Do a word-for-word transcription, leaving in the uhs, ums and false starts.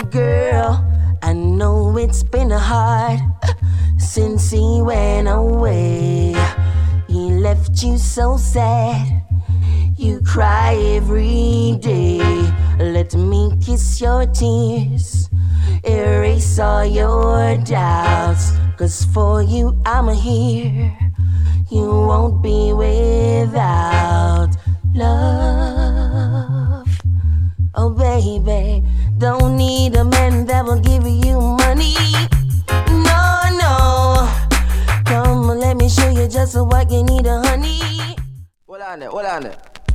Girl, I know it's been hard since he went away. He left you so sad, you cry every day. Let me kiss your tears, erase all your doubts. Cause for you I'm here, you won't be without love. Oh baby, don't need a man that will give you money. No, no. Come, let me show you just what you need, a honey. Hold on there, hold on there.